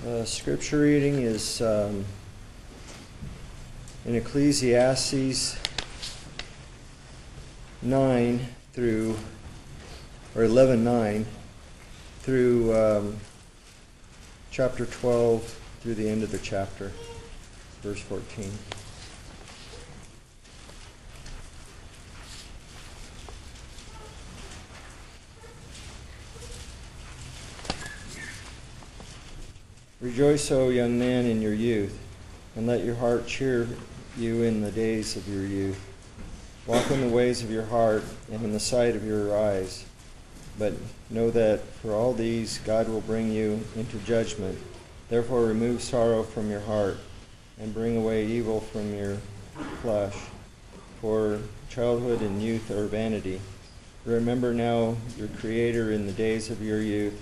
Scripture reading is in Ecclesiastes 9 through, or 11:9 through chapter 12 through the end of the chapter, verse 14. Rejoice, O young man, in your youth, and let your heart cheer you in the days of your youth. Walk in the ways of your heart and in the sight of your eyes. But know that for all these God will bring you into judgment. Therefore remove sorrow from your heart and bring away evil from your flesh. For childhood and youth are vanity. Remember now your Creator in the days of your youth,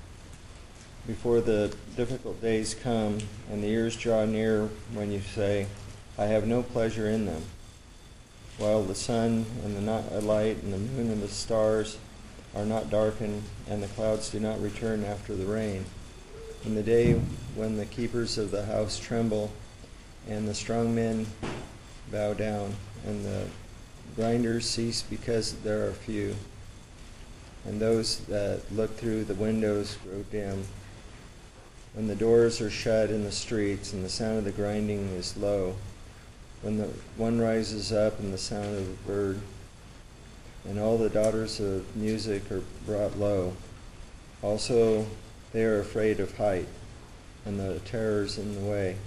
before the difficult days come and the years draw near when you say, I have no pleasure in them, while the sun and the light and the moon and the stars are not darkened and the clouds do not return after the rain. In the day when the keepers of the house tremble and the strong men bow down and the grinders cease because there are few, and those that look through the windows grow dim, when the doors are shut in the streets and the sound of the grinding is low, when the one rises up and the sound of a bird, and all the daughters of music are brought low. Also they are afraid of height, and the terrors in the way.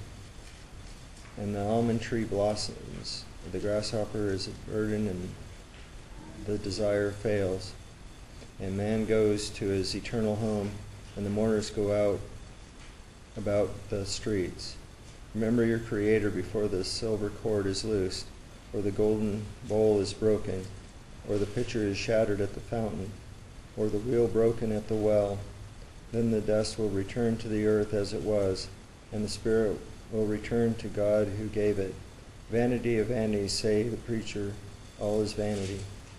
And the almond tree blossoms, the grasshopper is a burden, and the desire fails. And man goes to his eternal home, and the mourners go out about the streets. Remember your Creator before the silver cord is loosed, or the golden bowl is broken, or the pitcher is shattered at the fountain, or the wheel broken at the well. Then the dust will return to the earth as it was, and the spirit will return to God who gave it. Vanity of vanities, say the preacher, all is vanity.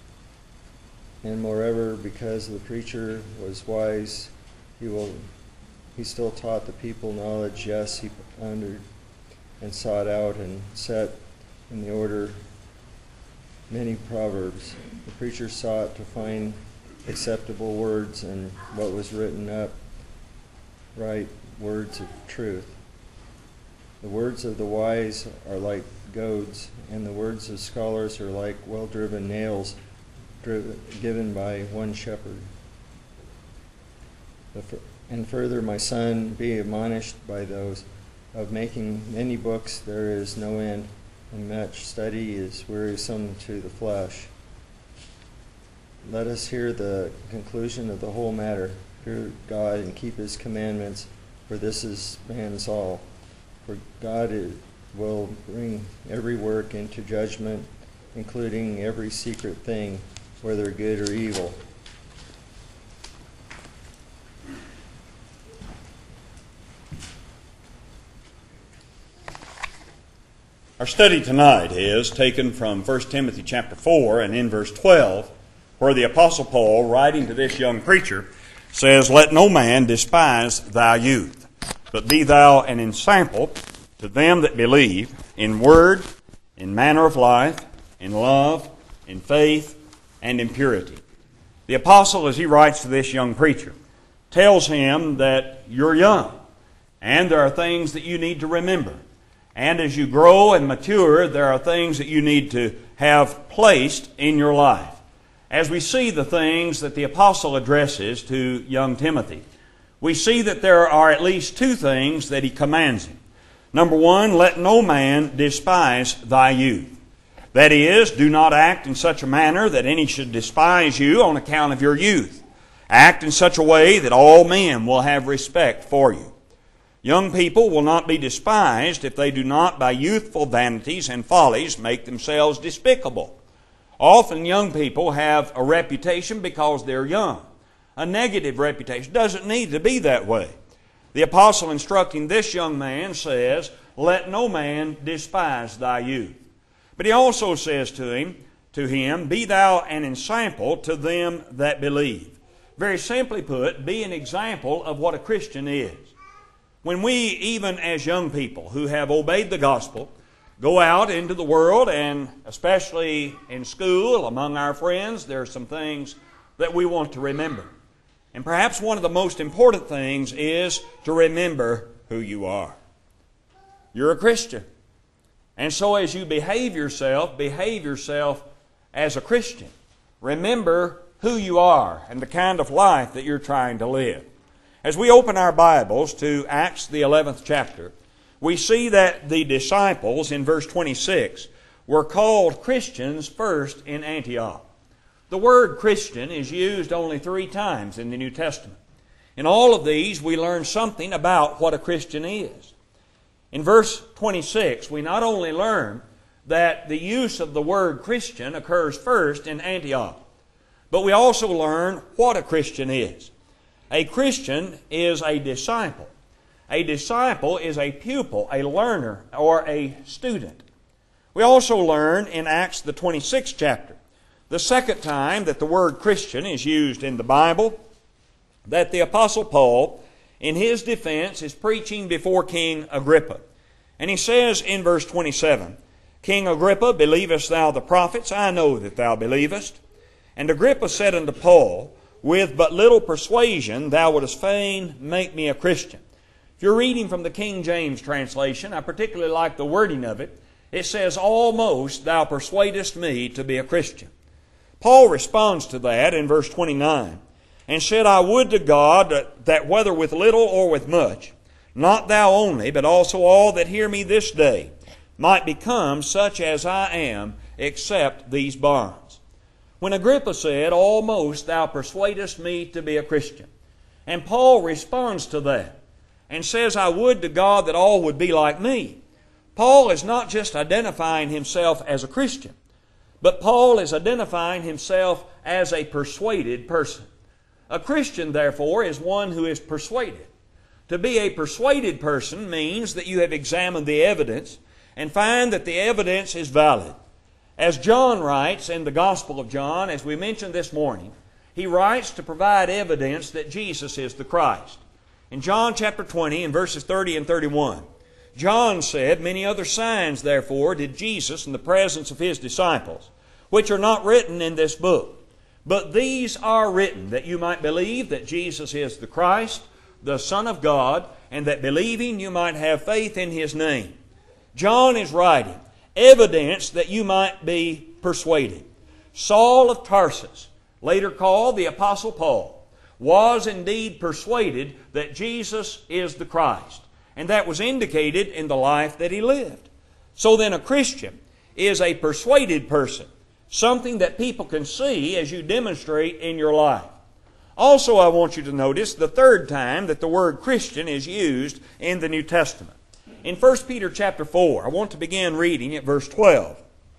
And moreover, because the preacher was wise, he still taught the people knowledge. Yes, he pondered and sought out and set in the order many proverbs. The preacher sought to find acceptable words and what was written up, right words of truth. The words of the wise are like goads, and the words of scholars are like well-driven nails given by one shepherd. And further, my son, be admonished by those of making many books there is no end, and much study is wearisome to the flesh. Let us hear the conclusion of the whole matter. Fear God and keep his commandments, for this is man's all. For God will bring every work into judgment, including every secret thing, whether good or evil. Our study tonight is taken from 1 Timothy chapter 4 and in verse 12, where the Apostle Paul, writing to this young preacher, says, Let no man despise thy youth, but be thou an ensample to them that believe, in word, in manner of life, in love, in faith, and in purity. The apostle, as he writes to this young preacher, tells him that you're young, and there are things that you need to remember. And as you grow and mature, there are things that you need to have placed in your life. As we see the things that the apostle addresses to young Timothy, we see that there are at least two things that he commands him. Number one, let no man despise thy youth. That is, do not act in such a manner that any should despise you on account of your youth. Act in such a way that all men will have respect for you. Young people will not be despised if they do not by youthful vanities and follies make themselves despicable. Often young people have a reputation because they're young. A negative reputation. Doesn't need to be that way. The apostle instructing this young man says, let no man despise thy youth. But he also says to him, be thou an ensample to them that believe. Very simply put, be an example of what a Christian is. When we, even as young people who have obeyed the gospel, go out into the world, and especially in school, among our friends, there are some things that we want to remember. And perhaps one of the most important things is to remember who you are. You're a Christian. And so as you behave yourself as a Christian. Remember who you are and the kind of life that you're trying to live. As we open our Bibles to Acts the 11th chapter, we see that the disciples in verse 26 were called Christians first in Antioch. The word Christian is used only 3 times in the New Testament. In all of these, we learn something about what a Christian is. In verse 26, we not only learn that the use of the word Christian occurs first in Antioch, but we also learn what a Christian is. A Christian is a disciple. A disciple is a pupil, a learner, or a student. We also learn in Acts the 26th chapter, the second time that the word Christian is used in the Bible, that the Apostle Paul, in his defense, is preaching before King Agrippa. And he says in verse 27, King Agrippa, believest thou the prophets? I know that thou believest. And Agrippa said unto Paul, with but little persuasion thou wouldest fain make me a Christian. If you're reading from the King James translation, I particularly like the wording of it. It says, almost thou persuadest me to be a Christian. Paul responds to that in verse 29, and said, I would to God that whether with little or with much, not thou only, but also all that hear me this day, might become such as I am, except these bonds. When Agrippa said, almost thou persuadest me to be a Christian, and Paul responds to that and says, I would to God that all would be like me. Paul is not just identifying himself as a Christian, but Paul is identifying himself as a persuaded person. A Christian, therefore, is one who is persuaded. To be a persuaded person means that you have examined the evidence and find that the evidence is valid. As John writes in the Gospel of John, as we mentioned this morning, he writes to provide evidence that Jesus is the Christ. In John chapter 20, in verses 30 and 31, John said, many other signs, therefore, did Jesus in the presence of his disciples, which are not written in this book. But these are written, that you might believe that Jesus is the Christ, the Son of God, and that believing you might have faith in his name. John is writing evidence that you might be persuaded. Saul of Tarsus, later called the Apostle Paul, was indeed persuaded that Jesus is the Christ. And that was indicated in the life that he lived. So then a Christian is a persuaded person, something that people can see as you demonstrate in your life. Also, I want you to notice the third time that the word Christian is used in the New Testament. In 1 Peter chapter 4, I want to begin reading at verse 12.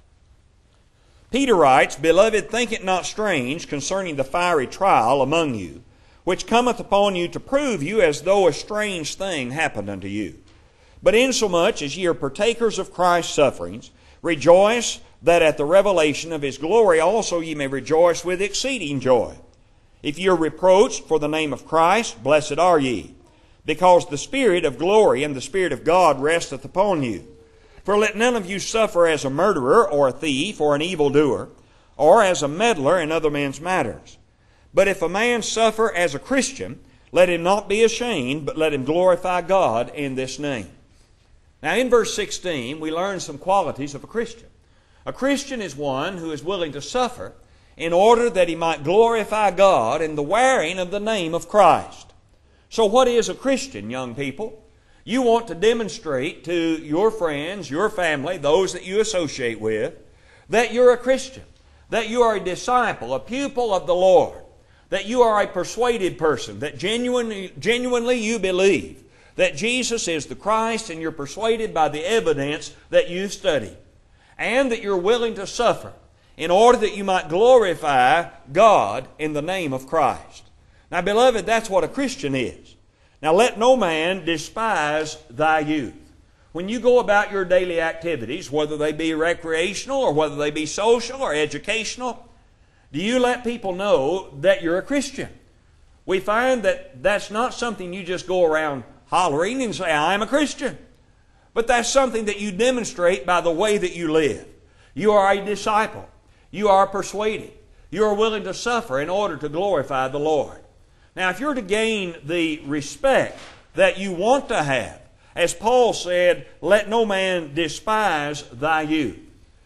Peter writes, Beloved, think it not strange concerning the fiery trial among you, which cometh upon you to prove you as though a strange thing happened unto you. But insomuch as ye are partakers of Christ's sufferings, rejoice that at the revelation of his glory also ye may rejoice with exceeding joy. If ye are reproached for the name of Christ, blessed are ye, because the Spirit of glory and the Spirit of God resteth upon you. For let none of you suffer as a murderer, or a thief, or an evildoer, or as a meddler in other men's matters. But if a man suffer as a Christian, let him not be ashamed, but let him glorify God in this name. Now in verse 16, we learn some qualities of a Christian. A Christian is one who is willing to suffer in order that he might glorify God in the wearing of the name of Christ. So what is a Christian, young people? You want to demonstrate to your friends, your family, those that you associate with, that you're a Christian, that you are a disciple, a pupil of the Lord, that you are a persuaded person, that genuinely you believe that Jesus is the Christ, and you're persuaded by the evidence that you study, and that you're willing to suffer in order that you might glorify God in the name of Christ. Now, beloved, that's what a Christian is. Now, let no man despise thy youth. When you go about your daily activities, whether they be recreational or whether they be social or educational, do you let people know that you're a Christian? We find that that's not something you just go around hollering and say, I am a Christian. But that's something that you demonstrate by the way that you live. You are a disciple. You are persuaded. You are willing to suffer in order to glorify the Lord. Now, if you're to gain the respect that you want to have, as Paul said, let no man despise thy youth.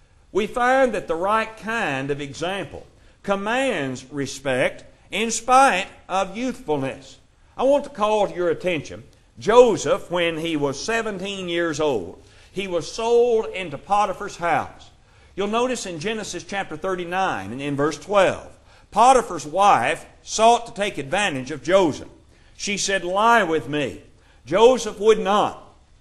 We find that the right kind of example commands respect in spite of youthfulness. I want to call to your attention, Joseph, when he was 17 years old, he was sold into Potiphar's house. You'll notice in Genesis chapter 39 and in verse 12, Potiphar's wife sought to take advantage of Joseph. She said, lie with me. Joseph would not.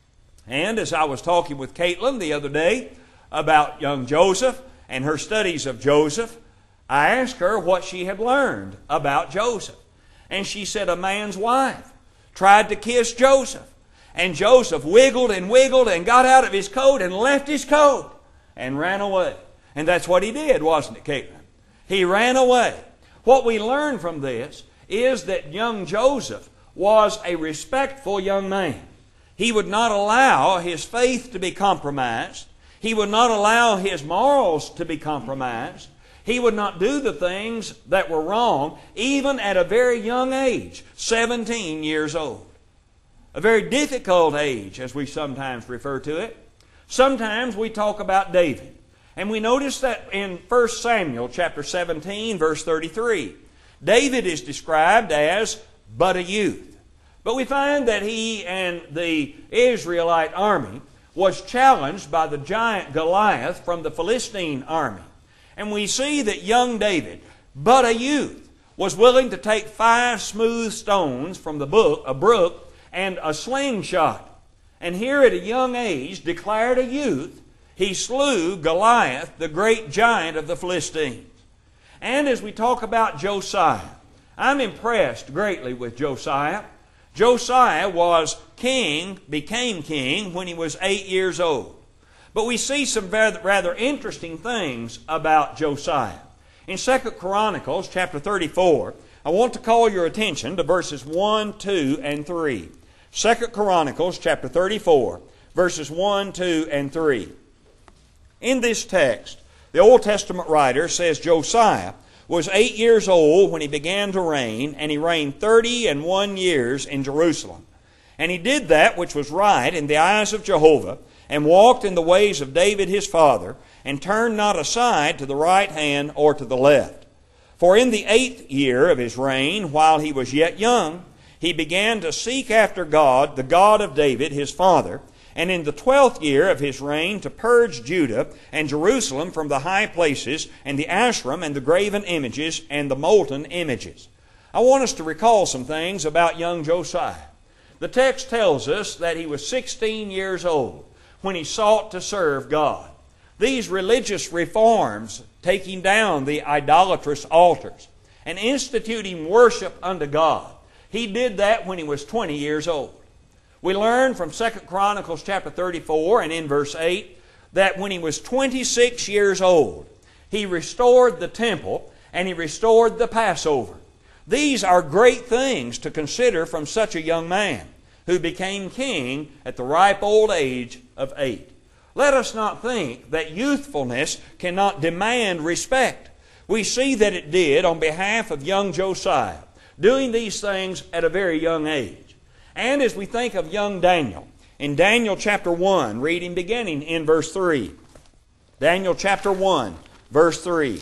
And as I was talking with Caitlin the other day about young Joseph and her studies of Joseph, I asked her what she had learned about Joseph. And she said a man's wife tried to kiss Joseph. And Joseph wiggled and got out of his coat and left his coat and ran away. And that's what he did, wasn't it, Caitlin? He ran away. What we learn from this is that young Joseph was a respectful young man. He would not allow his faith to be compromised. He would not allow his morals to be compromised. He would not do the things that were wrong, even at a very young age, 17 years old. A very difficult age, as we sometimes refer to it. Sometimes we talk about David. And we notice that in 1 Samuel chapter 17, verse 33, David is described as but a youth. But we find that he and the Israelite army was challenged by the giant Goliath from the Philistine army. And we see that young David, but a youth, was willing to take 5 smooth stones from a brook and a slingshot. And here at a young age, declared a youth, he slew Goliath, the great giant of the Philistines. And as we talk about Josiah, I'm impressed greatly with Josiah. Josiah became king when he was 8 years old. But we see some rather interesting things about Josiah. In 2 Chronicles chapter 34, I want to call your attention to verses 1, 2, and 3. 2 Chronicles chapter 34, verses 1, 2, and 3. In this text, the Old Testament writer says Josiah was 8 years old when he began to reign, and he reigned 31 years in Jerusalem. And he did that which was right in the eyes of Jehovah, and walked in the ways of David his father, and turned not aside to the right hand or to the left. For in the 8th year of his reign, while he was yet young, he began to seek after God, the God of David his father, and in the 12th year of his reign to purge Judah and Jerusalem from the high places, and the Asherim, and the graven images, and the molten images. I want us to recall some things about young Josiah. The text tells us that he was 16 years old when he sought to serve God. These religious reforms, taking down the idolatrous altars and instituting worship unto God, he did that when he was 20 years old. We learn from 2 Chronicles chapter 34 and in verse 8 that when he was 26 years old, he restored the temple and he restored the Passover. These are great things to consider from such a young man who became king at the ripe old age of 8. Let us not think that youthfulness cannot demand respect. We see that it did on behalf of young Josiah, doing these things at a very young age. And as we think of young Daniel, in Daniel chapter 1, reading beginning in verse 3. Daniel chapter 1, verse 3.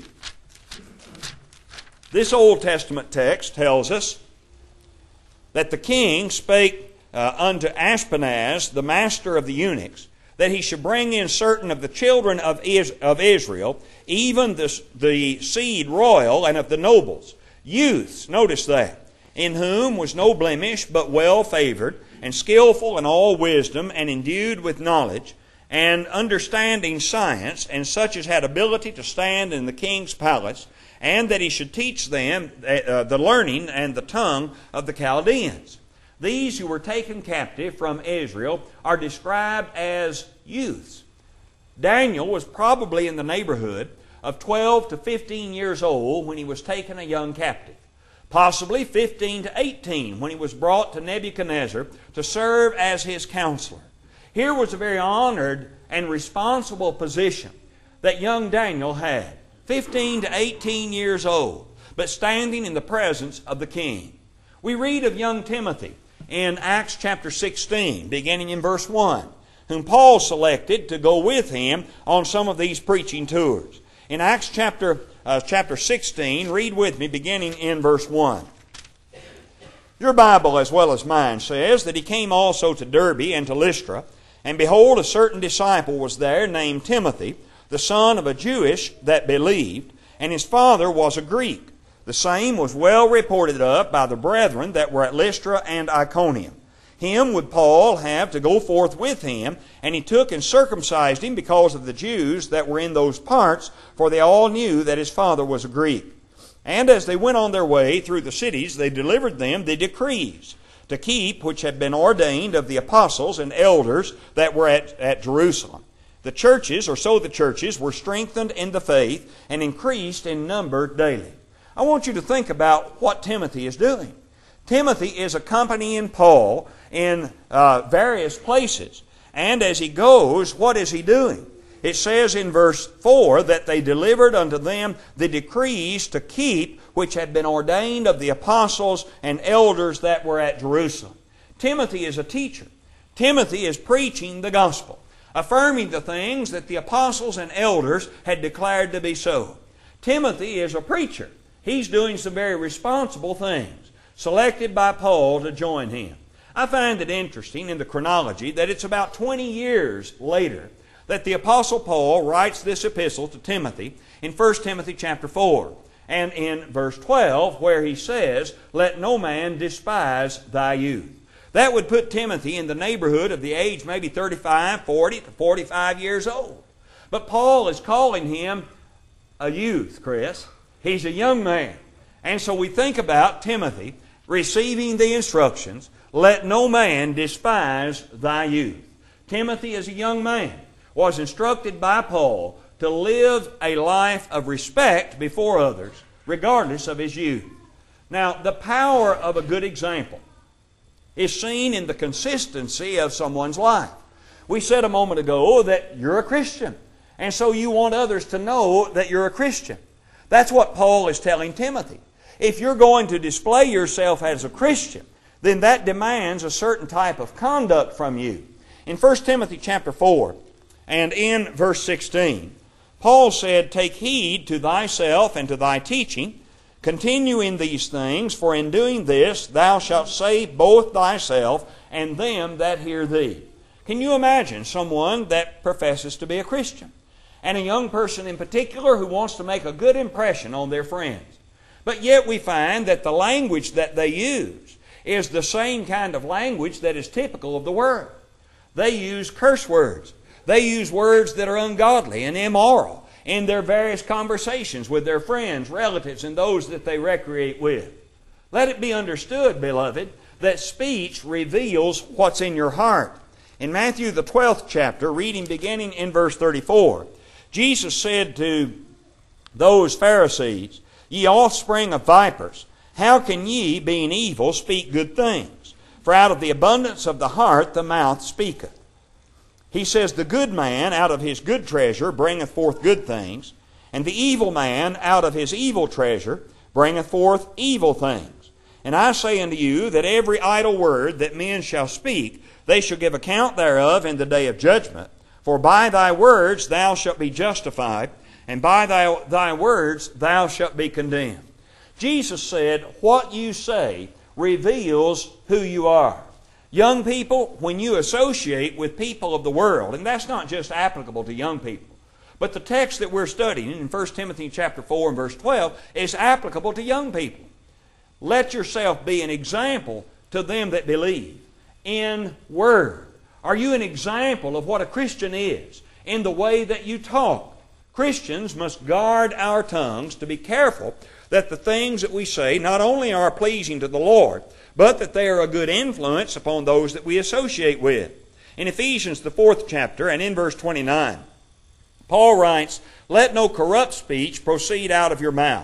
This Old Testament text tells us that the king spake unto Ashpenaz, the master of the eunuchs, that he should bring in certain of the children of Israel, even the seed royal and of the nobles, youths, notice that, in whom was no blemish, but well favored, and skillful in all wisdom, and endued with knowledge, and understanding science, and such as had ability to stand in the king's palace, and that he should teach them the learning and the tongue of the Chaldeans. These who were taken captive from Israel are described as youths. Daniel was probably in the neighborhood of 12 to 15 years old when he was taken a young captive. possibly 15 to 18 when he was brought to Nebuchadnezzar to serve as his counselor. Here was a very honored and responsible position that young Daniel had, 15 to 18 years old, but standing in the presence of the king. We read of young Timothy in Acts chapter 16, beginning in verse 1, whom Paul selected to go with him on some of these preaching tours. In Acts chapter 16, read with me, beginning in verse 1. Your Bible, as well as mine, says that he came also to Derbe and to Lystra, and behold, a certain disciple was there named Timothy, the son of a Jewish that believed, and his father was a Greek. The same was well reported of by the brethren that were at Lystra and Iconium. Him would Paul have to go forth with him, and he took and circumcised him because of the Jews that were in those parts, for they all knew that his father was a Greek. And as they went on their way through the cities, they delivered them the decrees to keep, which had been ordained of the apostles and elders that were at Jerusalem. The churches, or so the churches, were strengthened in the faith and increased in number daily. I want you to think about what Timothy is doing. Timothy is accompanying Paul in various places. And as he goes, what is he doing? It says in verse 4 that they delivered unto them the decrees to keep, which had been ordained of the apostles and elders that were at Jerusalem. Timothy is a teacher. Timothy is preaching the gospel, affirming the things that the apostles and elders had declared to be so. Timothy is a preacher. He's doing some very responsible things, selected by Paul to join him. I find it interesting in the chronology that it's about 20 years later that the Apostle Paul writes this epistle to Timothy in 1 Timothy chapter 4 and in verse 12 where he says, "Let no man despise thy youth." That would put Timothy in the neighborhood of the age maybe 35, 40 to 45 years old. But Paul is calling him a youth, Chris. He's a young man. And so we think about Timothy receiving the instructions, "Let no man despise thy youth." Timothy, as a young man, was instructed by Paul to live a life of respect before others, regardless of his youth. Now, the power of a good example is seen in the consistency of someone's life. We said a moment ago that you're a Christian, and so you want others to know that you're a Christian. That's what Paul is telling Timothy. If you're going to display yourself as a Christian, then that demands a certain type of conduct from you. In 1 Timothy chapter 4 and in verse 16, Paul said, "Take heed to thyself and to thy teaching. Continue in these things, for in doing this thou shalt save both thyself and them that hear thee." Can you imagine someone that professes to be a Christian, and a young person in particular who wants to make a good impression on their friends? But yet we find that the language that they use is the same kind of language that is typical of the world. They use curse words. They use words that are ungodly and immoral in their various conversations with their friends, relatives, and those that they recreate with. Let it be understood, beloved, that speech reveals what's in your heart. In Matthew the 12th chapter, reading beginning in verse 34, Jesus said to those Pharisees, "Ye offspring of vipers, how can ye, being evil, speak good things? For out of the abundance of the heart the mouth speaketh." He says, "The good man out of his good treasure bringeth forth good things, and the evil man out of his evil treasure bringeth forth evil things. And I say unto you that every idle word that men shall speak, they shall give account thereof in the day of judgment. For by thy words thou shalt be justified, and by thy words thou shalt be condemned." Jesus said, what you say reveals who you are. Young people, when you associate with people of the world, and that's not just applicable to young people, but the text that we're studying in 1 Timothy chapter 4 and verse 12 is applicable to young people. Let yourself be an example to them that believe in word. Are you an example of what a Christian is in the way that you talk? Christians must guard our tongues to be careful that the things that we say not only are pleasing to the Lord, but that they are a good influence upon those that we associate with. In Ephesians, the 4th chapter, and in verse 29, Paul writes, "Let no corrupt speech proceed out of your mouth,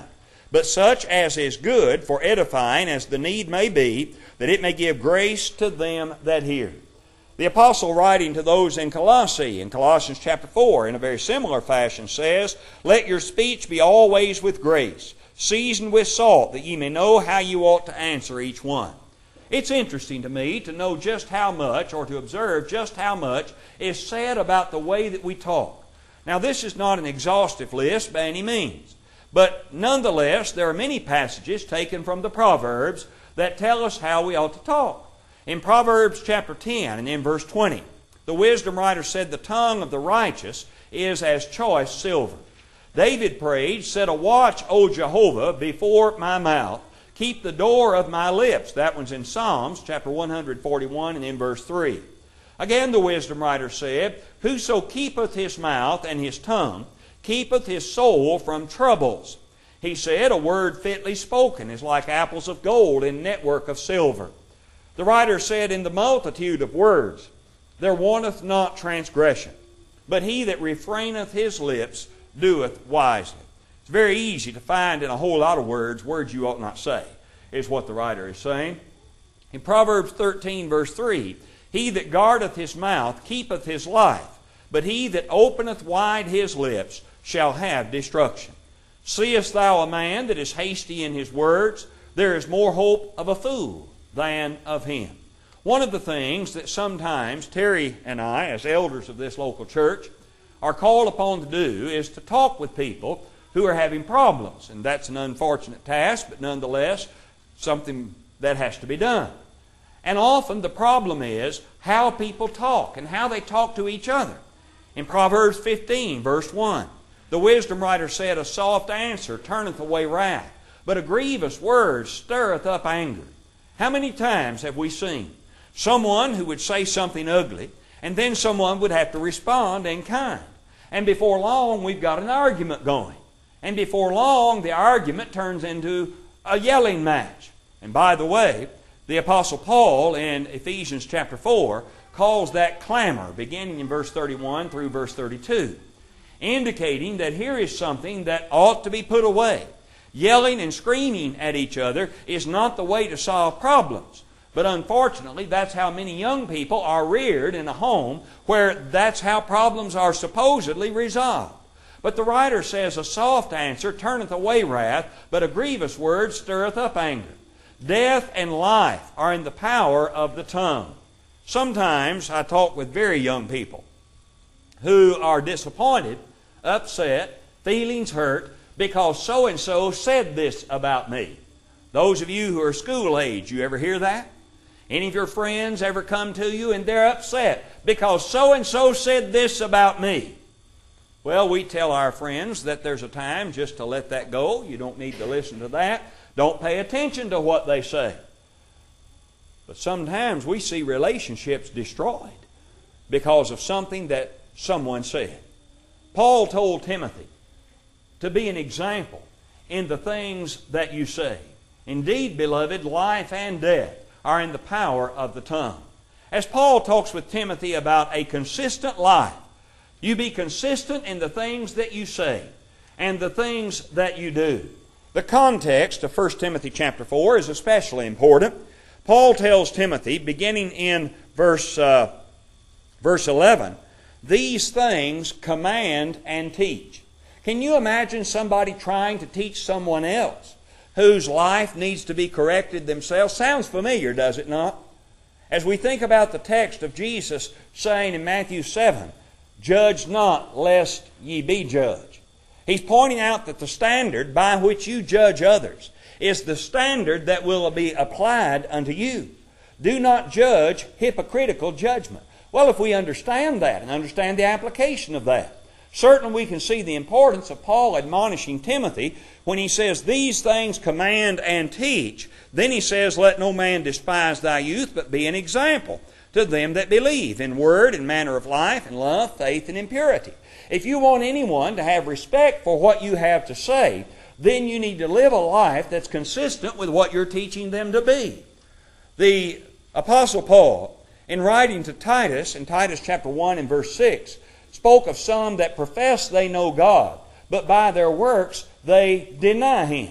but such as is good for edifying as the need may be, that it may give grace to them that hear. The apostle, writing to those in Colossae, in Colossians chapter 4, in a very similar fashion, says, "Let your speech be always with grace, seasoned with salt, that ye may know how you ought to answer each one." It's interesting to me to know just how much, or to observe just how much, is said about the way that we talk. Now, this is not an exhaustive list by any means, but nonetheless, there are many passages taken from the Proverbs that tell us how we ought to talk. In Proverbs chapter 10 and in verse 20, the wisdom writer said, "The tongue of the righteous is as choice silver." David prayed, "Set a watch, O Jehovah, before my mouth. Keep the door of my lips." That one's in Psalms chapter 141 and in verse 3. Again, the wisdom writer said, "Whoso keepeth his mouth and his tongue, keepeth his soul from troubles." He said, "A word fitly spoken is like apples of gold in network of silver." The writer said, "In the multitude of words there wanteth not transgression, but he that refraineth his lips doeth wisely." It's very easy to find in a whole lot of words you ought not say, is what the writer is saying. In Proverbs 13 verse 3, "He that guardeth his mouth keepeth his life, but he that openeth wide his lips shall have destruction. Seest thou a man that is hasty in his words? There is more hope of a fool than of him." One of the things that sometimes Terry and I, as elders of this local church, are called upon to do is to talk with people who are having problems. And that's an unfortunate task, but nonetheless something that has to be done. And often the problem is how people talk and how they talk to each other. In Proverbs 15, verse 1, the wisdom writer said, "A soft answer turneth away wrath, but a grievous word stirreth up anger." How many times have we seen someone who would say something ugly, and then someone would have to respond in kind? And before long, we've got an argument going. And before long, the argument turns into a yelling match. And by the way, the Apostle Paul in Ephesians chapter 4 calls that clamor, beginning in verse 31 through verse 32, indicating that here is something that ought to be put away. Yelling and screaming at each other is not the way to solve problems. But unfortunately, that's how many young people are reared in a home where that's how problems are supposedly resolved. But the writer says, "A soft answer turneth away wrath, but a grievous word stirreth up anger." Death and life are in the power of the tongue. Sometimes I talk with very young people who are disappointed, upset, feelings hurt, because so-and-so said this about me. Those of you who are school age, you ever hear that? Any of your friends ever come to you and they're upset because so-and-so said this about me? Well, we tell our friends that there's a time just to let that go. You don't need to listen to that. Don't pay attention to what they say. But sometimes we see relationships destroyed because of something that someone said. Paul told Timothy to be an example in the things that you say. Indeed, beloved, life and death are in the power of the tongue. As Paul talks with Timothy about a consistent life, you be consistent in the things that you say and the things that you do. The context of 1 Timothy chapter 4 is especially important. Paul tells Timothy, beginning in verse 11, "These things command and teach." Can you imagine somebody trying to teach someone else whose life needs to be corrected themselves? Sounds familiar, does it not? As we think about the text of Jesus saying in Matthew 7, "Judge not, lest ye be judged." He's pointing out that the standard by which you judge others is the standard that will be applied unto you. Do not judge hypocritical judgment. Well, if we understand that and understand the application of that, certainly we can see the importance of Paul admonishing Timothy when he says, "These things command and teach." Then he says, "Let no man despise thy youth, but be an example to them that believe, in word and manner of life, in love, faith, and in purity." If you want anyone to have respect for what you have to say, then you need to live a life that's consistent with what you're teaching them to be. The Apostle Paul, in writing to Titus, in Titus chapter 1 and verse 6, spoke of some that profess they know God, but by their works they deny Him.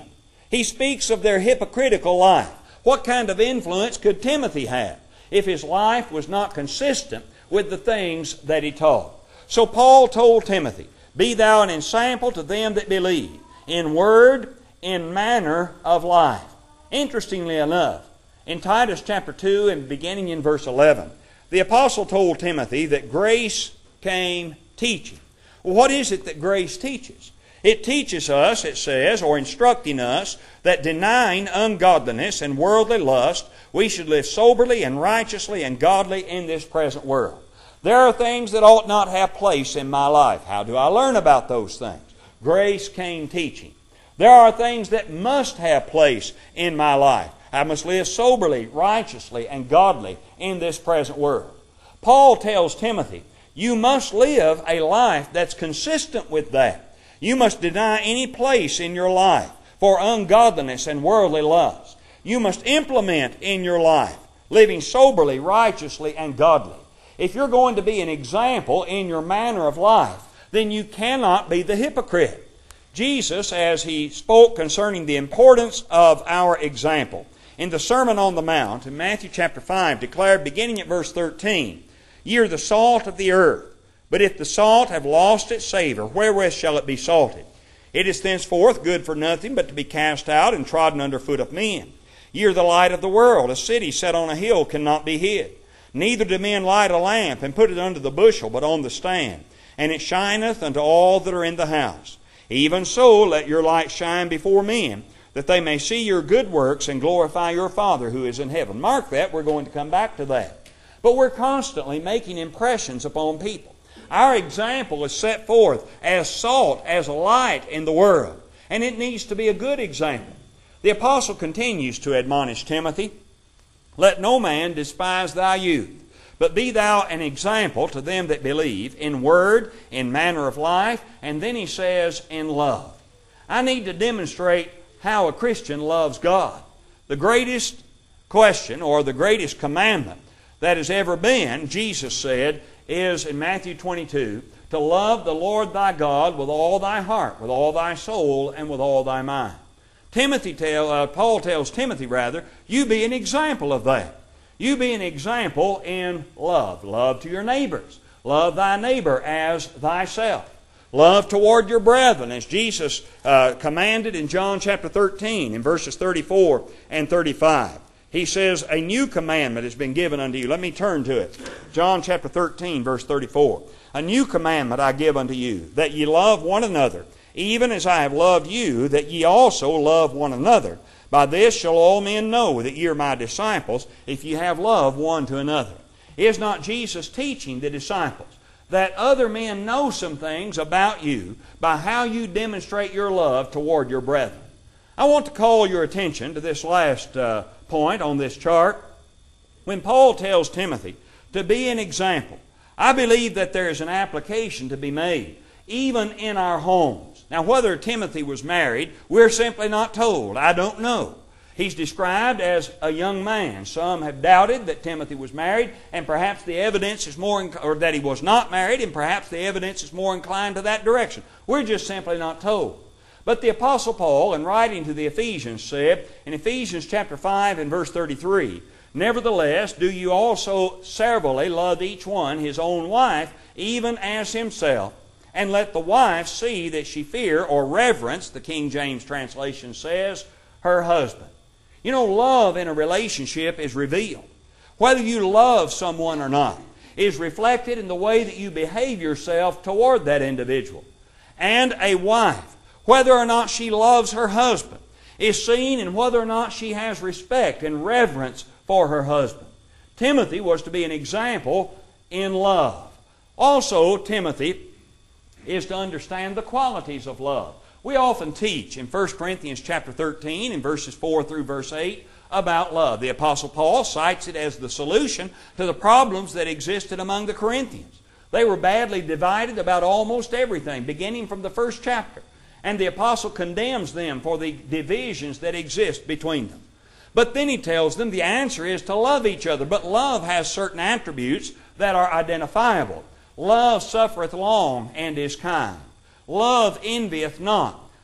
He speaks of their hypocritical life. What kind of influence could Timothy have if his life was not consistent with the things that he taught? So Paul told Timothy, "Be thou an ensample to them that believe, in word, in manner of life." Interestingly enough, in Titus chapter 2 and beginning in verse 11, the apostle told Timothy that grace came teaching. Well, what is it that grace teaches? It teaches us, it says, or instructing us, that denying ungodliness and worldly lust, we should live soberly and righteously and godly in this present world. There are things that ought not have place in my life. How do I learn about those things? Grace came teaching. There are things that must have place in my life. I must live soberly, righteously, and godly in this present world. Paul tells Timothy, you must live a life that's consistent with that. You must deny any place in your life for ungodliness and worldly lust. You must implement in your life living soberly, righteously, and godly. If you're going to be an example in your manner of life, then you cannot be the hypocrite. Jesus, as He spoke concerning the importance of our example, in the Sermon on the Mount, in Matthew chapter 5, declared, beginning at verse 13, "Ye are the salt of the earth. But if the salt have lost its savour, wherewith shall it be salted? It is thenceforth good for nothing but to be cast out and trodden under foot of men. Ye are the light of the world. A city set on a hill cannot be hid. Neither do men light a lamp and put it under the bushel, but on the stand. And it shineth unto all that are in the house. Even so let your light shine before men, that they may see your good works and glorify your Father who is in heaven." Mark that. We're going to come back to that. But we're constantly making impressions upon people. Our example is set forth as salt, as a light in the world. And it needs to be a good example. The apostle continues to admonish Timothy, "Let no man despise thy youth, but be thou an example to them that believe, in word, in manner of life," and then he says, "in love." I need to demonstrate how a Christian loves God. The greatest question, or the greatest commandment that has ever been, Jesus said, is in Matthew 22, to love the Lord thy God with all thy heart, with all thy soul, and with all thy mind. Paul tells Timothy, you be an example of that. You be an example in love. Love to your neighbors. Love thy neighbor as thyself. Love toward your brethren, as Jesus commanded in John chapter 13, in verses 34 and 35. He says, "A new commandment has been given unto you." Let me turn to it. John chapter 13, verse 34. "A new commandment I give unto you, that ye love one another, even as I have loved you, that ye also love one another. By this shall all men know that ye are my disciples, if ye have love one to another." Is not Jesus teaching the disciples that other men know some things about you by how you demonstrate your love toward your brethren? I want to call your attention to this last point on this chart. When Paul tells Timothy to be an example, I believe that there is an application to be made, even in our homes. Now, whether Timothy was married, we're simply not told. I don't know. He's described as a young man. Some have doubted that Timothy was married, and perhaps the evidence is or that he was not married, and perhaps the evidence is more inclined to that direction. We're just simply not told. But the Apostle Paul, in writing to the Ephesians, said in Ephesians chapter 5 and verse 33, "Nevertheless, do you also severally love each one his own wife, even as himself, and let the wife see that she fear," or reverence, the King James translation says, "her husband." You know, love in a relationship is revealed. Whether you love someone or not is reflected in the way that you behave yourself toward that individual. And a wife, whether or not she loves her husband, is seen in whether or not she has respect and reverence for her husband. Timothy was to be an example in love. Also, Timothy is to understand the qualities of love. We often teach in 1 Corinthians chapter 13, in verses 4 through verse 8, about love. The Apostle Paul cites it as the solution to the problems that existed among the Corinthians. They were badly divided about almost everything, beginning from the first chapter. And the Apostle condemns them for the divisions that exist between them. But then he tells them the answer is to love each other. But love has certain attributes that are identifiable. Love suffereth long and is kind. Love envieth not.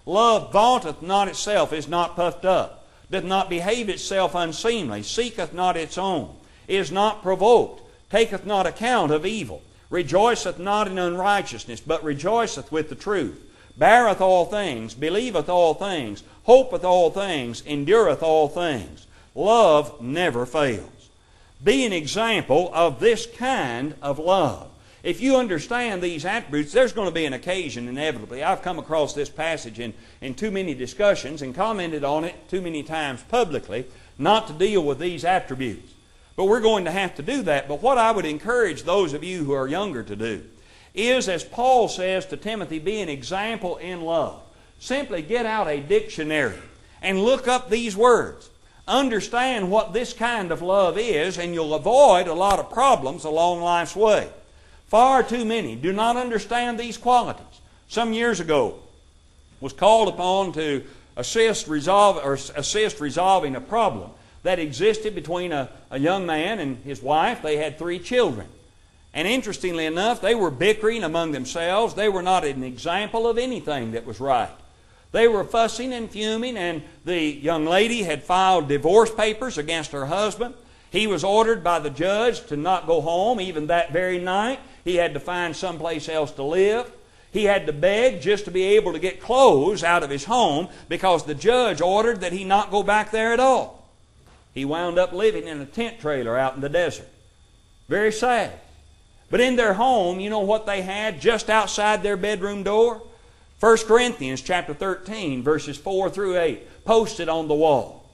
Love vaunteth not itself, is not puffed up, doth not behave itself unseemly, seeketh not its own, is not provoked, taketh not account of evil, rejoiceth not in unrighteousness, but rejoiceth with the truth, beareth all things, believeth all things, hopeth all things, endureth all things. Love never fails. Be an example of this kind of love. If you understand these attributes, there's going to be an occasion inevitably. I've come across this passage in too many discussions and commented on it too many times publicly not to deal with these attributes. But we're going to have to do that. But what I would encourage those of you who are younger to do is, as Paul says to Timothy, be an example in love. Simply get out a dictionary and look up these words. Understand what this kind of love is, and you'll avoid a lot of problems along life's way. Far too many do not understand these qualities. Some years ago, was called upon to assist resolving a problem that existed between a young man and his wife. They had 3 children. And interestingly enough, they were bickering among themselves. They were not an example of anything that was right. They were fussing and fuming, and the young lady had filed divorce papers against her husband. He was ordered by the judge to not go home even that very night. He had to find someplace else to live. He had to beg just to be able to get clothes out of his home because the judge ordered that he not go back there at all. He wound up living in a tent trailer out in the desert. Very sad. But in their home, you know what they had just outside their bedroom door? 1 Corinthians chapter 13, verses 4 through 8, posted on the wall.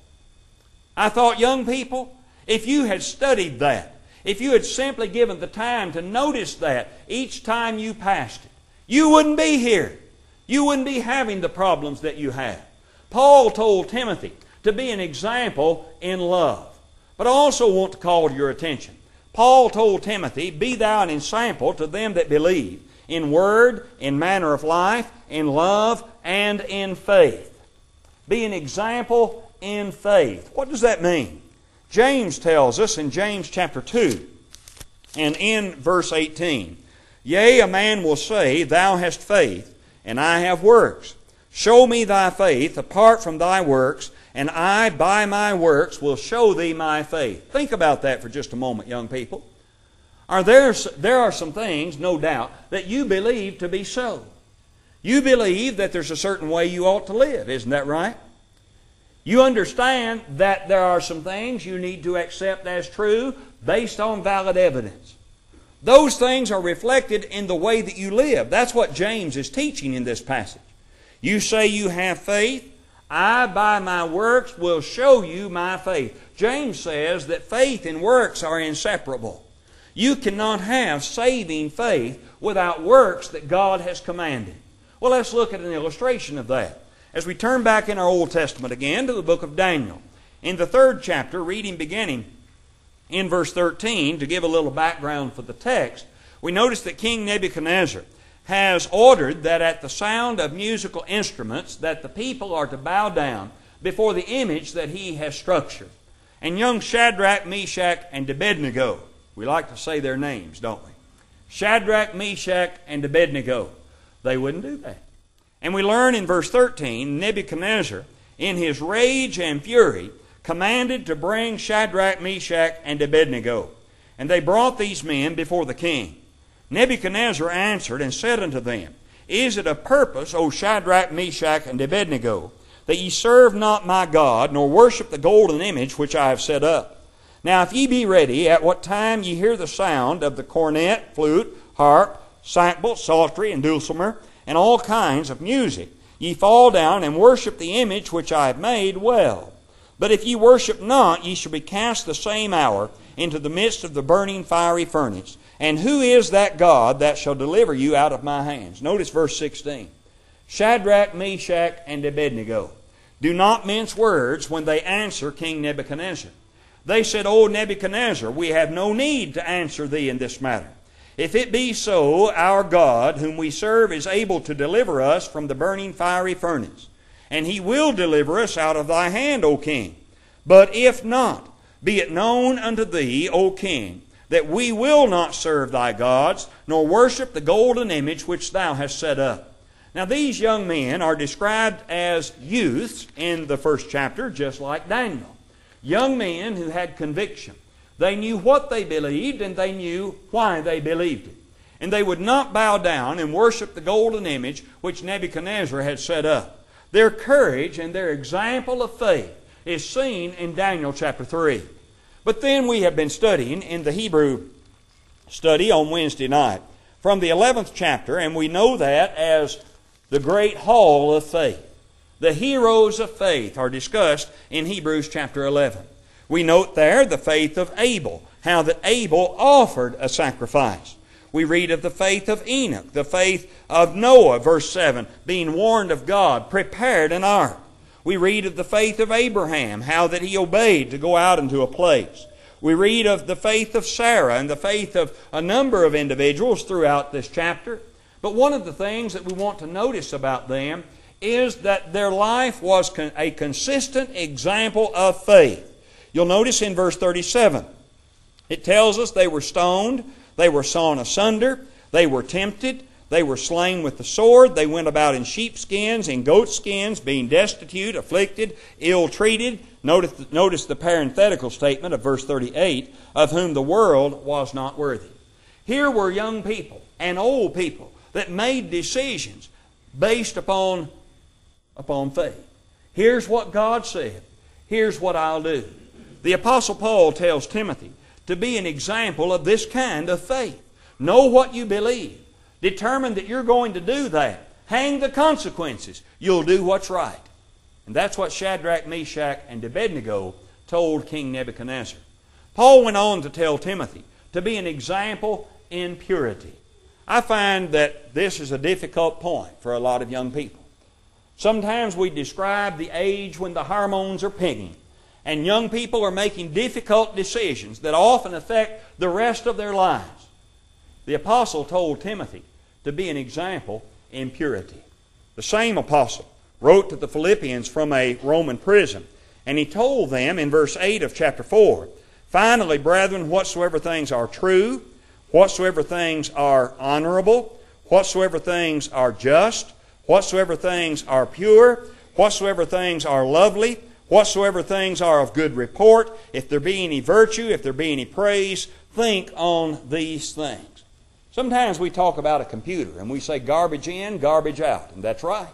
I thought, young people, if you had studied that, if you had simply given the time to notice that each time you passed it, you wouldn't be here. You wouldn't be having the problems that you have. Paul told Timothy to be an example in love. But I also want to call to your attention. Paul told Timothy, be thou an ensample to them that believe, in word, in manner of life, in love, and in faith. Be an example in faith. What does that mean? James tells us in James chapter 2 and in verse 18, yea, a man will say, thou hast faith, and I have works. Show me thy faith apart from thy works, and I by my works will show thee my faith. Think about that for just a moment, young people. There are some things, no doubt, that you believe to be so. You believe that there's a certain way you ought to live, isn't that right? You understand that there are some things you need to accept as true based on valid evidence. Those things are reflected in the way that you live. That's what James is teaching in this passage. You say you have faith. I by my works will show you my faith. James says that faith and works are inseparable. You cannot have saving faith without works that God has commanded. Well, let's look at an illustration of that. As we turn back in our Old Testament again to the book of Daniel, in the 3rd chapter, reading beginning in verse 13, to give a little background for the text, we notice that King Nebuchadnezzar has ordered that at the sound of musical instruments that the people are to bow down before the image that he has structured. And young Shadrach, Meshach, and Abednego, we like to say their names, don't we? Shadrach, Meshach, and Abednego, they wouldn't do that. And we learn in verse 13, Nebuchadnezzar, in his rage and fury, commanded to bring Shadrach, Meshach, and Abednego. And they brought these men before the king. Nebuchadnezzar answered and said unto them, Is it a purpose, O Shadrach, Meshach, and Abednego, that ye serve not my God, nor worship the golden image which I have set up? Now if ye be ready, at what time ye hear the sound of the cornet, flute, harp, cymbal, psaltery, and dulcimer, and all kinds of music, ye fall down and worship the image which I have made, well. But if ye worship not, ye shall be cast the same hour into the midst of the burning fiery furnace. And who is that God that shall deliver you out of my hands? Notice verse 16. Shadrach, Meshach, and Abednego do not mince words when they answer King Nebuchadnezzar. They said, O Nebuchadnezzar, we have no need to answer thee in this matter. If it be so, our God, whom we serve, is able to deliver us from the burning fiery furnace. And he will deliver us out of thy hand, O king. But if not, be it known unto thee, O king, that we will not serve thy gods, nor worship the golden image which thou hast set up. Now these young men are described as youths in the first chapter, just like Daniel. Young men who had conviction. They knew what they believed and they knew why they believed it. And they would not bow down and worship the golden image which Nebuchadnezzar had set up. Their courage and their example of faith is seen in Daniel chapter 3. But then we have been studying in the Hebrew study on Wednesday night from the 11th chapter, and we know that as the great hall of faith. The heroes of faith are discussed in Hebrews chapter 11. We note there the faith of Abel, how that Abel offered a sacrifice. We read of the faith of Enoch, the faith of Noah, verse 7, being warned of God, prepared an ark. We read of the faith of Abraham, how that he obeyed to go out into a place. We read of the faith of Sarah and the faith of a number of individuals throughout this chapter. But one of the things that we want to notice about them is that their life was a consistent example of faith. You'll notice in verse 37, it tells us they were stoned, they were sawn asunder, they were tempted, they were slain with the sword, they went about in sheepskins, in goatskins, being destitute, afflicted, ill-treated. Notice the parenthetical statement of verse 38, of whom the world was not worthy. Here were young people and old people that made decisions based upon faith. Here's what God said. Here's what I'll do. The Apostle Paul tells Timothy to be an example of this kind of faith. Know what you believe. Determine that you're going to do that. Hang the consequences. You'll do what's right. And that's what Shadrach, Meshach, and Abednego told King Nebuchadnezzar. Paul went on to tell Timothy to be an example in purity. I find that this is a difficult point for a lot of young people. Sometimes we describe the age when the hormones are pinging, and young people are making difficult decisions that often affect the rest of their lives. The apostle told Timothy to be an example in purity. The same apostle wrote to the Philippians from a Roman prison, and he told them in verse 8 of chapter 4, "Finally, brethren, whatsoever things are true, whatsoever things are honorable, whatsoever things are just, whatsoever things are pure, whatsoever things are lovely, whatsoever things are of good report, if there be any virtue, if there be any praise, think on these things." Sometimes we talk about a computer and we say garbage in, garbage out, and that's right.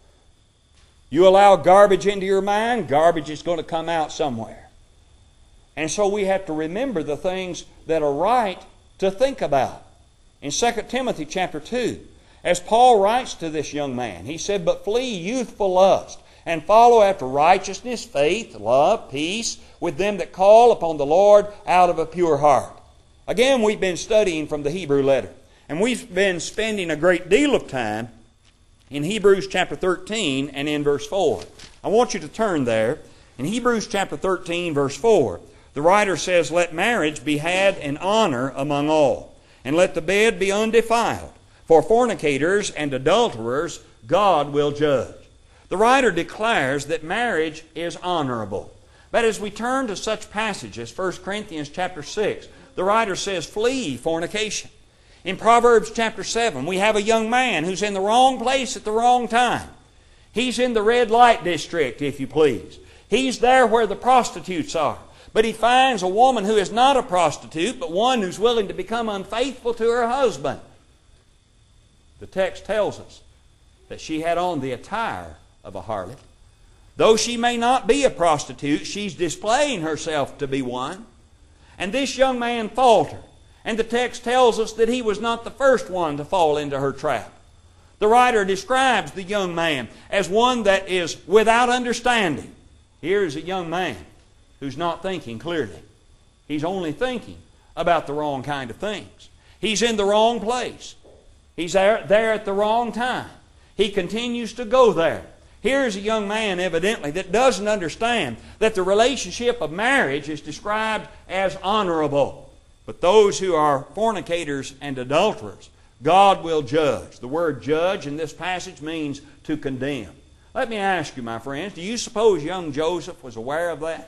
You allow garbage into your mind, garbage is going to come out somewhere. And so we have to remember the things that are right to think about. In 2 Timothy chapter 2, as Paul writes to this young man, he said, "But flee youthful lust, and follow after righteousness, faith, love, peace, with them that call upon the Lord out of a pure heart." Again, we've been studying from the Hebrew letter, and we've been spending a great deal of time in Hebrews chapter 13 and in verse 4. I want you to turn there. In Hebrews chapter 13, verse 4, the writer says, "Let marriage be had in honor among all, and let the bed be undefiled. For fornicators and adulterers God will judge." The writer declares that marriage is honorable. But as we turn to such passages, 1 Corinthians chapter 6, the writer says, "Flee fornication." In Proverbs chapter 7, we have a young man who's in the wrong place at the wrong time. He's in the red light district, if you please. He's there where the prostitutes are. But he finds a woman who is not a prostitute, but one who's willing to become unfaithful to her husband. The text tells us that she had on the attire of a harlot. Though she may not be a prostitute, she's displaying herself to be one. And this young man faltered. And the text tells us that he was not the first one to fall into her trap. The writer describes the young man as one that is without understanding. Here's a young man who's not thinking clearly. He's only thinking about the wrong kind of things. He's in the wrong place. He's there at the wrong time. He continues to go there. Here's a young man, evidently, that doesn't understand that the relationship of marriage is described as honorable. But those who are fornicators and adulterers, God will judge. The word judge in this passage means to condemn. Let me ask you, my friends, do you suppose young Joseph was aware of that?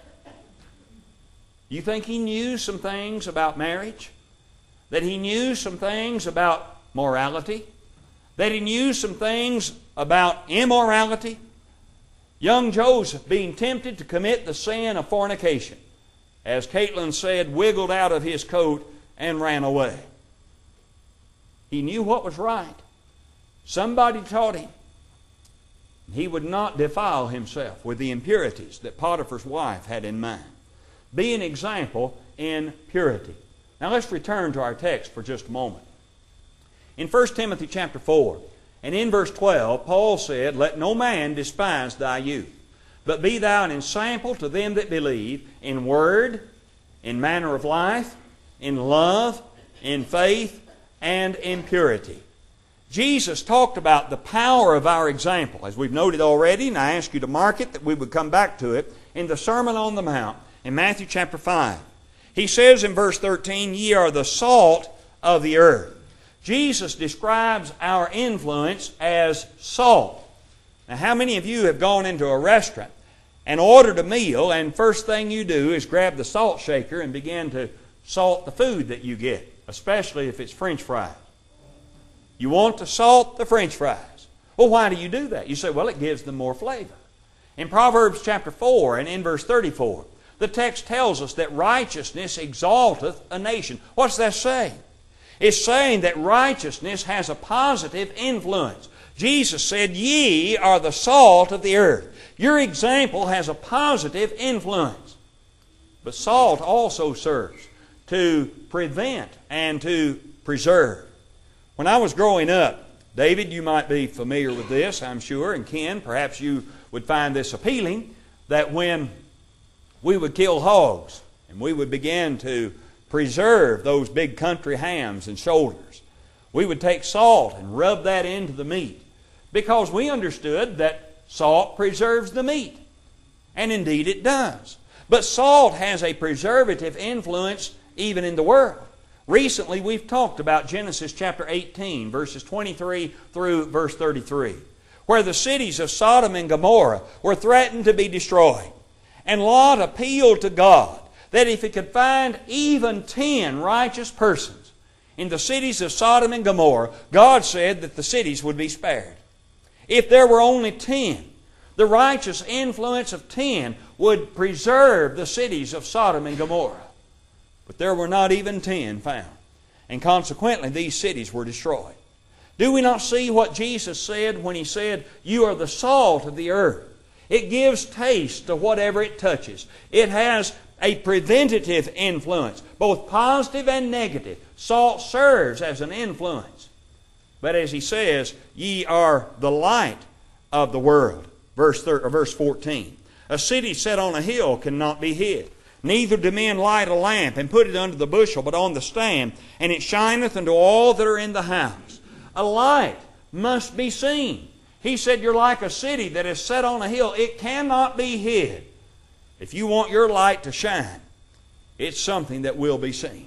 Do you think he knew some things about marriage? That he knew some things about morality? that he knew some things about immorality. Young Joseph being tempted to commit the sin of fornication, as Caitlin said, wiggled out of his coat and ran away. He knew what was right. Somebody taught him. He would not defile himself with the impurities that Potiphar's wife had in mind. Be an example in purity. Now let's return to our text for just a moment. In 1 Timothy chapter 4, and in verse 12, Paul said, "Let no man despise thy youth, but be thou an ensample to them that believe, in word, in manner of life, in love, in faith, and in purity." Jesus talked about the power of our example, as we've noted already, and I ask you to mark it, that we would come back to it, in the Sermon on the Mount, in Matthew chapter 5. He says in verse 13, "Ye are the salt of the earth." Jesus describes our influence as salt. Now, how many of you have gone into a restaurant and ordered a meal, and first thing you do is grab the salt shaker and begin to salt the food that you get, especially if it's French fries? You want to salt the French fries. Well, why do you do that? You say, well, it gives them more flavor. In Proverbs chapter 4 and in verse 34, the text tells us that righteousness exalteth a nation. What's that saying? It's saying that righteousness has a positive influence. Jesus said, "Ye are the salt of the earth." Your example has a positive influence. But salt also serves to prevent and to preserve. When I was growing up, David, you might be familiar with this, I'm sure, and Ken, perhaps you would find this appealing, that when we would kill hogs and we would begin to preserve those big country hams and shoulders, we would take salt and rub that into the meat, because we understood that salt preserves the meat. And indeed it does. But salt has a preservative influence even in the world. Recently we've talked about Genesis chapter 18, verses 23 through verse 33, where the cities of Sodom and Gomorrah were threatened to be destroyed. And Lot appealed to God that if he could find even 10 righteous persons in the cities of Sodom and Gomorrah, God said that the cities would be spared. If there were only 10, the righteous influence of 10 would preserve the cities of Sodom and Gomorrah. But there were not even 10 found. And consequently, these cities were destroyed. Do we not see what Jesus said when He said, "You are the salt of the earth"? It gives taste to whatever it touches. It has a preventative influence, both positive and negative. Salt serves as an influence. But as He says, "Ye are the light of the world." Verse 14. "A city set on a hill cannot be hid. Neither do men light a lamp and put it under the bushel, but on the stand, and it shineth unto all that are in the house." A light must be seen. He said, you're like a city that is set on a hill. It cannot be hid. If you want your light to shine, it's something that will be seen.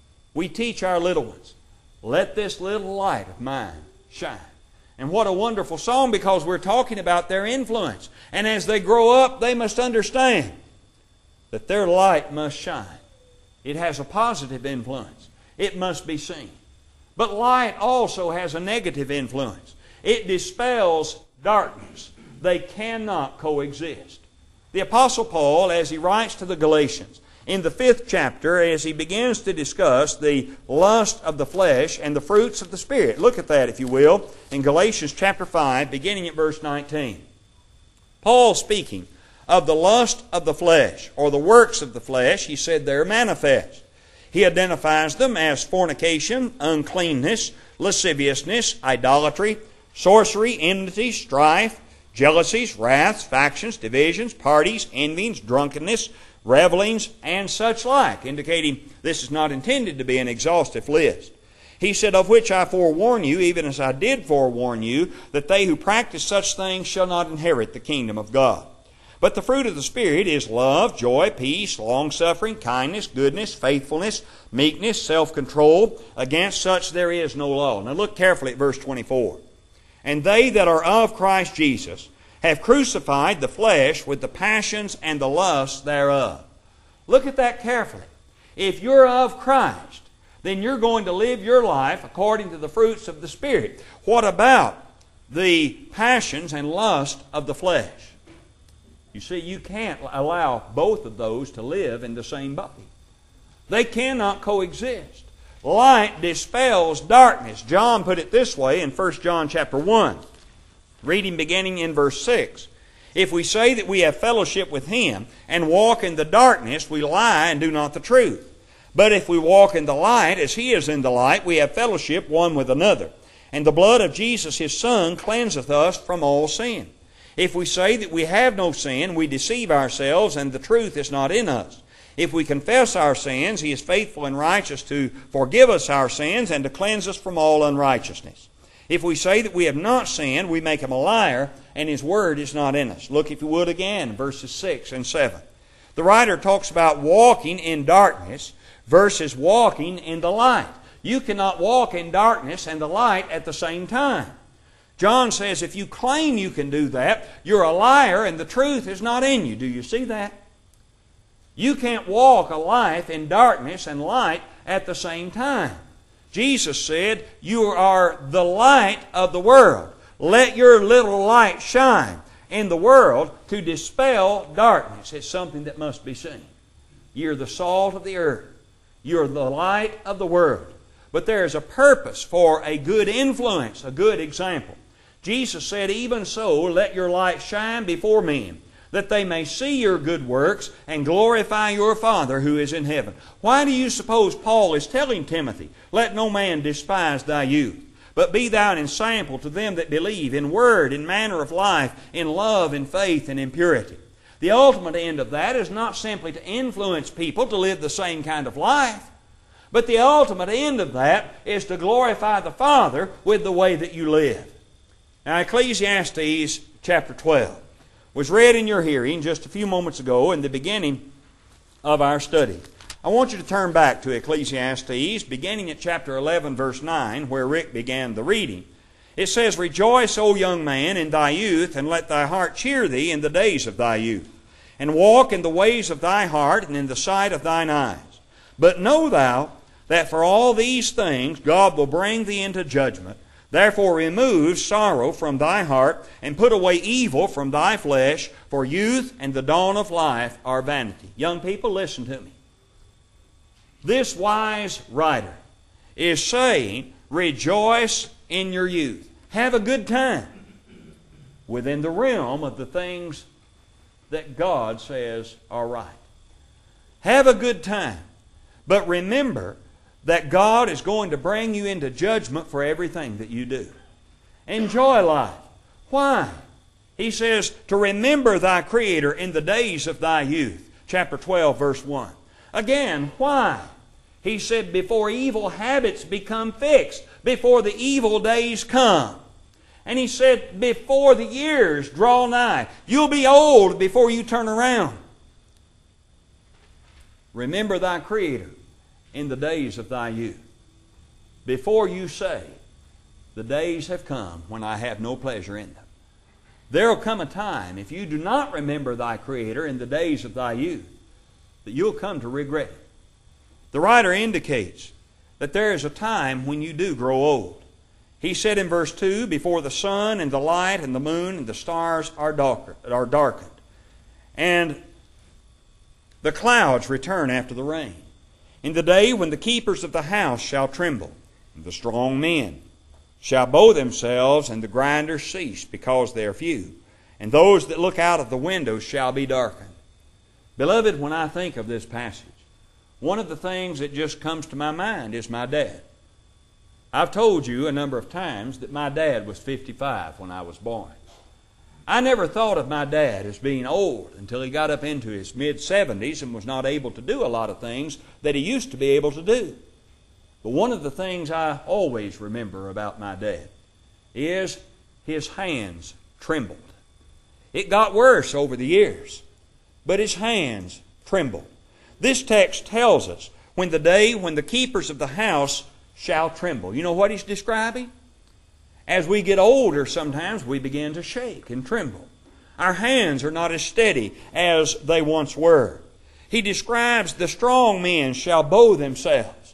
We teach our little ones, "Let this little light of mine shine." And what a wonderful song, because we're talking about their influence. And as they grow up, they must understand that their light must shine. It has a positive influence. It must be seen. But light also has a negative influence. It dispels darkness. They cannot coexist. The Apostle Paul, as he writes to the Galatians, in the 5th chapter, as he begins to discuss the lust of the flesh and the fruits of the Spirit. Look at that, if you will, in Galatians chapter 5, beginning at verse 19. Paul, speaking of the lust of the flesh, or the works of the flesh, he said they're manifest. He identifies them as fornication, uncleanness, lasciviousness, idolatry, sorcery, enmity, strife, jealousies, wraths, factions, divisions, parties, envyings, drunkenness, revelings, and such like, indicating this is not intended to be an exhaustive list. He said, "Of which I forewarn you, even as I did forewarn you, that they who practice such things shall not inherit the kingdom of God. But the fruit of the Spirit is love, joy, peace, long-suffering, kindness, goodness, faithfulness, meekness, self-control. Against such there is no law." Now look carefully at verse 24. "And they that are of Christ Jesus have crucified the flesh with the passions and the lusts thereof." Look at that carefully. If you're of Christ, then you're going to live your life according to the fruits of the Spirit. What about the passions and lust of the flesh? You see, you can't allow both of those to live in the same body. They cannot coexist. Light dispels darkness. John put it this way in 1 John chapter 1, reading beginning in verse 6. If we say that we have fellowship with Him and walk in the darkness, we lie and do not the truth. But if we walk in the light, as He is in the light, we have fellowship one with another. And the blood of Jesus His Son cleanseth us from all sin. If we say that we have no sin, we deceive ourselves, and the truth is not in us. If we confess our sins, He is faithful and righteous to forgive us our sins and to cleanse us from all unrighteousness. If we say that we have not sinned, we make Him a liar, and His word is not in us. Look, if you would, again, verses 6 and 7. The writer talks about walking in darkness versus walking in the light. You cannot walk in darkness and the light at the same time. John says if you claim you can do that, you're a liar and the truth is not in you. Do you see that? You can't walk a life in darkness and light at the same time. Jesus said, you are the light of the world. Let your little light shine in the world to dispel darkness. It's something that must be seen. You're the salt of the earth. You're the light of the world. But there is a purpose for a good influence, a good example. Jesus said, even so, let your light shine before men, that they may see your good works and glorify your Father who is in heaven. Why do you suppose Paul is telling Timothy, let no man despise thy youth, but be thou an ensample to them that believe in word, in manner of life, in love, in faith, and in purity? The ultimate end of that is not simply to influence people to live the same kind of life, but the ultimate end of that is to glorify the Father with the way that you live. Now, Ecclesiastes chapter 12 was read in your hearing just a few moments ago in the beginning of our study. I want you to turn back to Ecclesiastes, beginning at chapter 11, verse 9, where Rick began the reading. It says, Rejoice, O young man, in thy youth, and let thy heart cheer thee in the days of thy youth, and walk in the ways of thy heart and in the sight of thine eyes. But know thou that for all these things God will bring thee into judgment. Therefore remove sorrow from thy heart, and put away evil from thy flesh, for youth and the dawn of life are vanity. Young people, listen to me. This wise writer is saying, rejoice in your youth. Have a good time within the realm of the things that God says are right. Have a good time. But remember that God is going to bring you into judgment for everything that you do. Enjoy life. Why? He says to remember thy Creator in the days of thy youth. Chapter 12, verse 1. Again, why? He said before evil habits become fixed, before the evil days come. And he said before the years draw nigh. You'll be old before you turn around. Remember thy Creator in the days of thy youth. Before you say, the days have come when I have no pleasure in them. There will come a time, if you do not remember thy Creator in the days of thy youth, that you'll come to regret it. The writer indicates that there is a time when you do grow old. He said in verse 2, before the sun and the light and the moon and the stars are darkened, and the clouds return after the rain. In the day when the keepers of the house shall tremble, and the strong men shall bow themselves, and the grinders cease, because they are few, and those that look out of the windows shall be darkened. Beloved, when I think of this passage, one of the things that just comes to my mind is my dad. I've told you a number of times that my dad was 55 when I was born. I never thought of my dad as being old until he got up into his mid-70s and was not able to do a lot of things that he used to be able to do. But one of the things I always remember about my dad is his hands trembled. It got worse over the years, but his hands trembled. This text tells us when the day when the keepers of the house shall tremble. You know what he's describing? As we get older, sometimes we begin to shake and tremble. Our hands are not as steady as they once were. He describes the strong men shall bow themselves.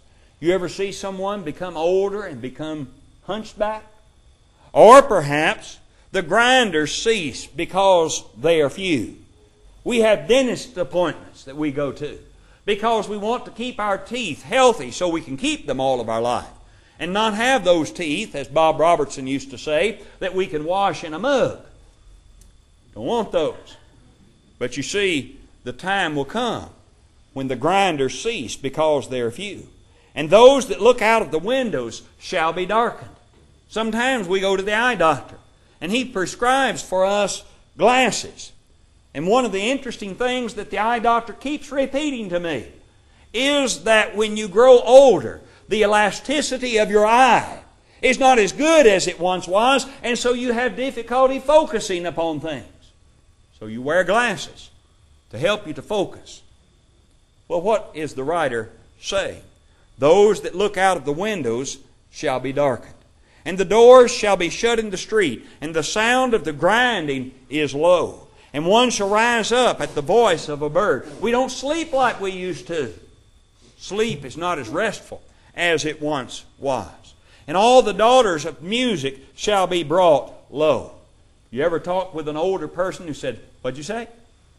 You ever see someone become older and become hunchback? Or perhaps the grinders cease because they are few. We have dentist appointments that we go to because we want to keep our teeth healthy so we can keep them all of our life and not have those teeth, as Bob Robertson used to say, that we can wash in a mug. Don't want those. But you see, the time will come when the grinders cease because they are few. And those that look out of the windows shall be darkened. Sometimes we go to the eye doctor, and he prescribes for us glasses. And one of the interesting things that the eye doctor keeps repeating to me is that when you grow older, the elasticity of your eye is not as good as it once was, and so you have difficulty focusing upon things. So you wear glasses to help you to focus. Well, what is the writer saying? Those that look out of the windows shall be darkened, and the doors shall be shut in the street, and the sound of the grinding is low, and one shall rise up at the voice of a bird. We don't sleep like we used to. Sleep is not as restful as it once was. And all the daughters of music shall be brought low. You ever talk with an older person who said, "What'd you say?"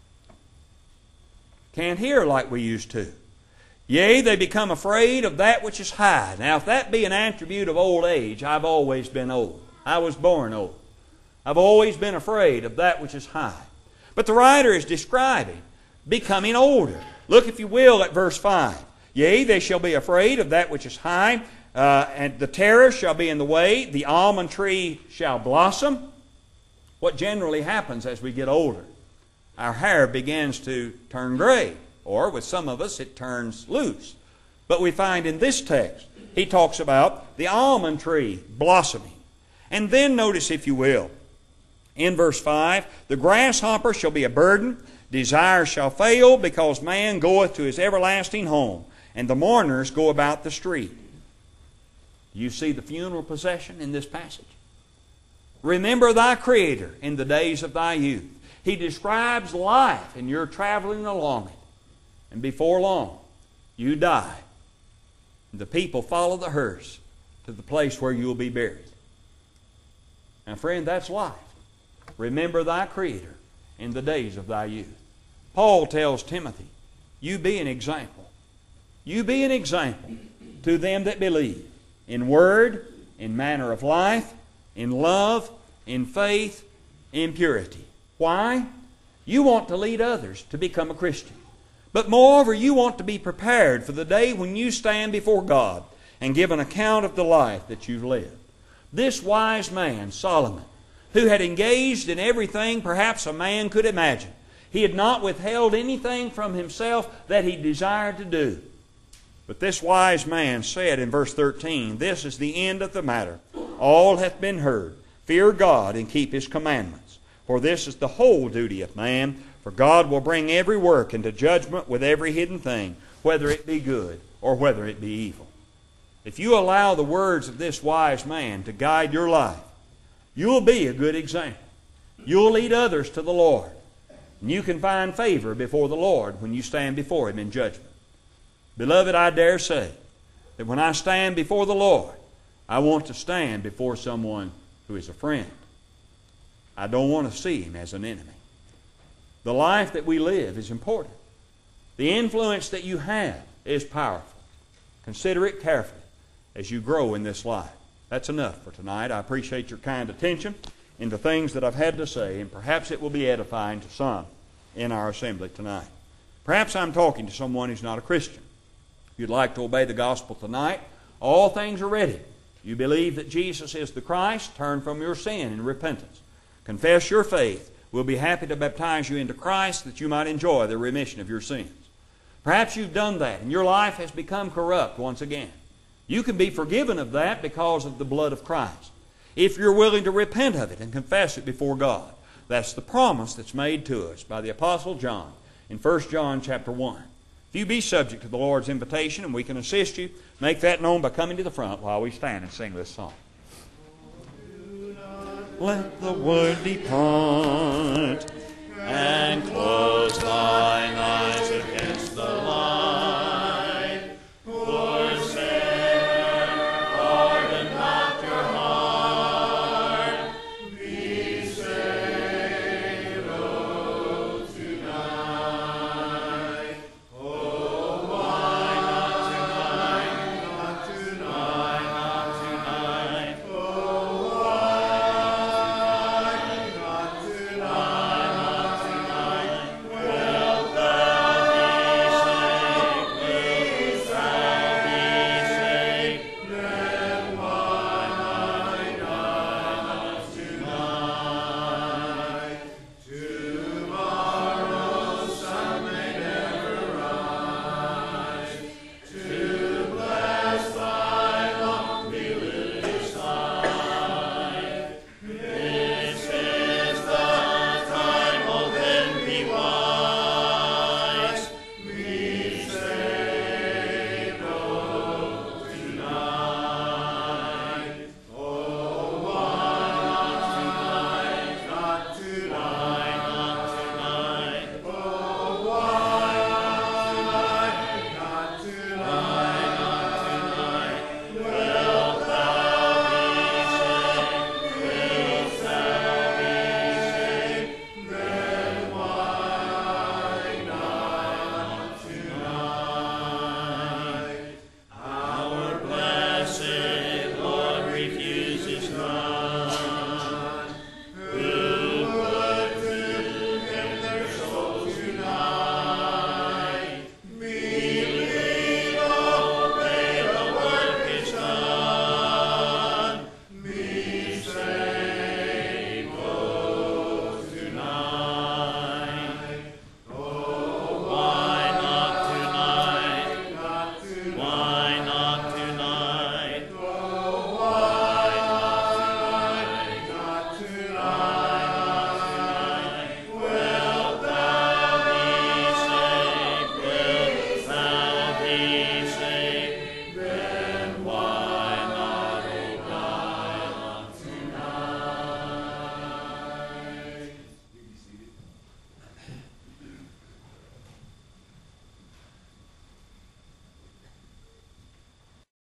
Can't hear like we used to. Yea, they become afraid of that which is high. Now, if that be an attribute of old age, I've always been old. I was born old. I've always been afraid of that which is high. But the writer is describing becoming older. Look, if you will, at verse 5. Yea, they shall be afraid of that which is high, and the terror shall be in the way. The almond tree shall blossom. What generally happens as we get older? Our hair begins to turn gray. Or with some of us, it turns loose. But we find in this text, he talks about the almond tree blossoming. And then notice, if you will, in verse 5, the grasshopper shall be a burden, desire shall fail, because man goeth to his everlasting home, and the mourners go about the street. You see the funeral procession in this passage? Remember thy Creator in the days of thy youth. He describes life, and you're traveling along it. And before long, you die. And the people follow the hearse to the place where you will be buried. Now, friend, that's life. Remember thy Creator in the days of thy youth. Paul tells Timothy, you be an example. You be an example to them that believe in word, in manner of life, in love, in faith, in purity. Why? You want to lead others to become a Christian. But moreover, you want to be prepared for the day when you stand before God and give an account of the life that you've lived. This wise man, Solomon, who had engaged in everything perhaps a man could imagine, he had not withheld anything from himself that he desired to do. But this wise man said in verse 13, this is the end of the matter. All hath been heard. Fear God and keep His commandments. For this is the whole duty of man. For God will bring every work into judgment with every hidden thing, whether it be good or whether it be evil. If you allow the words of this wise man to guide your life, you'll be a good example. You'll lead others to the Lord. And you can find favor before the Lord when you stand before Him in judgment. Beloved, I dare say that when I stand before the Lord, I want to stand before someone who is a friend. I don't want to see him as an enemy. The life that we live is important. The influence that you have is powerful. Consider it carefully as you grow in this life. That's enough for tonight. I appreciate your kind attention in the things that I've had to say, and perhaps it will be edifying to some in our assembly tonight. Perhaps I'm talking to someone who's not a Christian. If you'd like to obey the gospel tonight, all things are ready. You believe that Jesus is the Christ, turn from your sin in repentance. Confess your faith. We'll be happy to baptize you into Christ that you might enjoy the remission of your sins. Perhaps you've done that and your life has become corrupt once again. You can be forgiven of that because of the blood of Christ. If you're willing to repent of it and confess it before God. That's the promise that's made to us by the Apostle John in 1 John chapter 1. If you be subject to the Lord's invitation and we can assist you, make that known by coming to the front while we stand and sing this song. Let the word depart and close thy